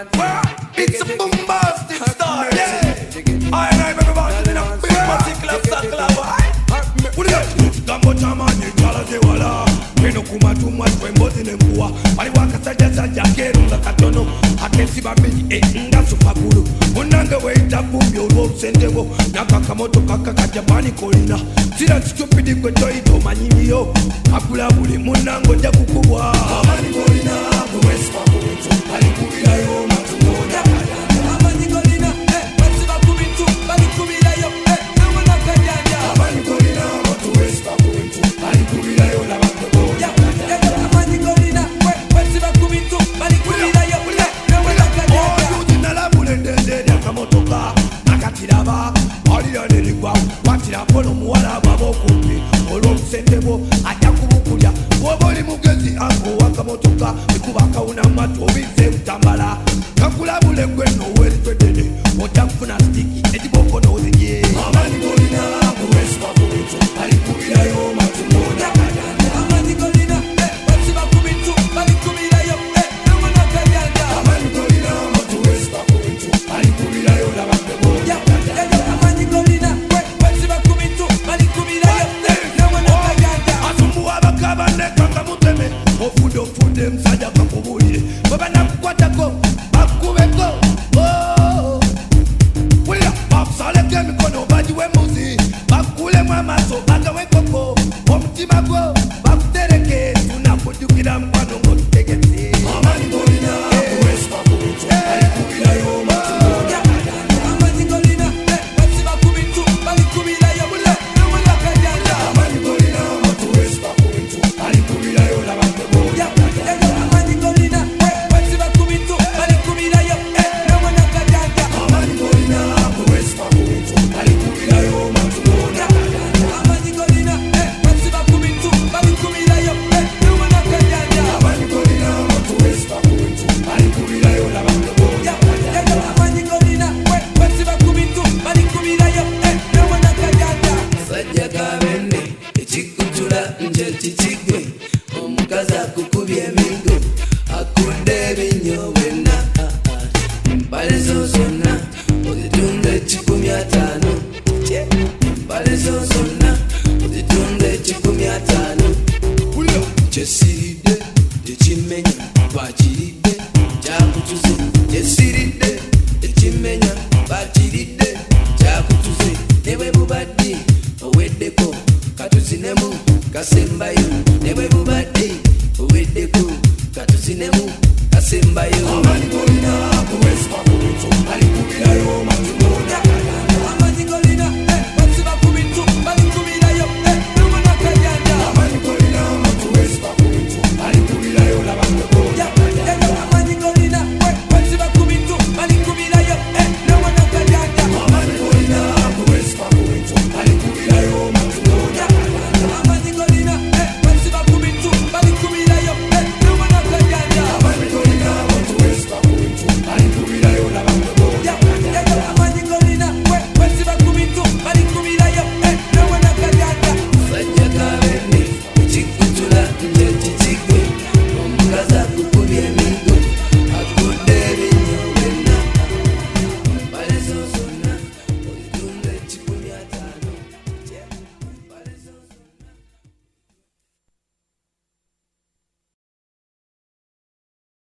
It's a bombastic start, yeah. I like everybody in a big particular circle of what do you got? Gambo chamani, chala de wala. Peno kuma tuma twembozi nembuwa. Mali waka saja kerunga katono. Akensi babili nga supabulu. Munanga weita bumbi olwo sentebo. Naka kamoto kaka Japani kolina. Sina stupid kwe toito manyimiyo. Akula buli munango ja kukubwa. Amani kolina, kuwesi pakuwetu. Ali kubila yo matumona. Amani kolina, basi bakubitu. Bali kubila yo, namona kajanja. Amani kolina, kuwesi pakuwetu. Ali kubila yo la bakubo. Amani kolina, basi bakubitu. Bali kubila yo, namona kajanja. Oh, yuzi nalabule ndende ya kamotoka. Nakatiraba, alira neligwa. Watira polo muwala babokumbi. Olo sentebo, ajya kubukulya. Woboli mugezi ango wakamotoka. Nikubaka unamatu obize mtambala. Kakulabule gweno weli twedede. Oja mfuna stiki, etiboko no uziye. Amani kolina, kuwesi pakubitu. Ali kubila yo matumona. Amani kolina, basi bakubitu. Bali kubila yo, namona kajanja. Amani kolina, kuwesi pakubitu. Ali kubila yo la bakebo. Amani kolina, basi bakubitu. Bali kubila yo, namona kajanja. Asumbu abakaba nekanga muteme. Ofude msaja kakubulire. Baba nakukwatako, bakubeko. Oh, wila bakusaleke mikono bajiwe muzi. Bakule mwamaso bagawe koko. Omutima gwo bakutereke. Tunakujukira mkwano ngotutegete. Amani kolina, kuwesi pakubitu. Ali kubila yo matumona. Amani kolina, basi bakubitu. Bali kubila yo, namona kajanja. Amani kolina, kuwesi pakubitu. Ali kubila yo la bakebo. Amani kolina, basi bakubitu. Bali kubila yo, namona kajanja. Amani kolina, kuwesi pakubitu. Ali kubila yo matumona. Amani kolina, basi bakubitu. Bali kubila yo, namona kajanja. Amani kolina, kuwesi pakubitu. Ali kubila yo la bakebo. Amani kolina, basi bakubitu. Bali kubila yo, namona kajanja. Sajja kabende ekikutula nje kikigwe omukazi akukubye emigo akudde ebinnyo bwenna mpale zo zonna ozitunda 1,500 mpale zo zonna ozitunda 1,500 kyesiridde ekimenya bakiridde kyakutuze kyesiridde ekimenya bakiridde kyakutuze ne bwe bubadde oweddeko katuzinemu kasembayo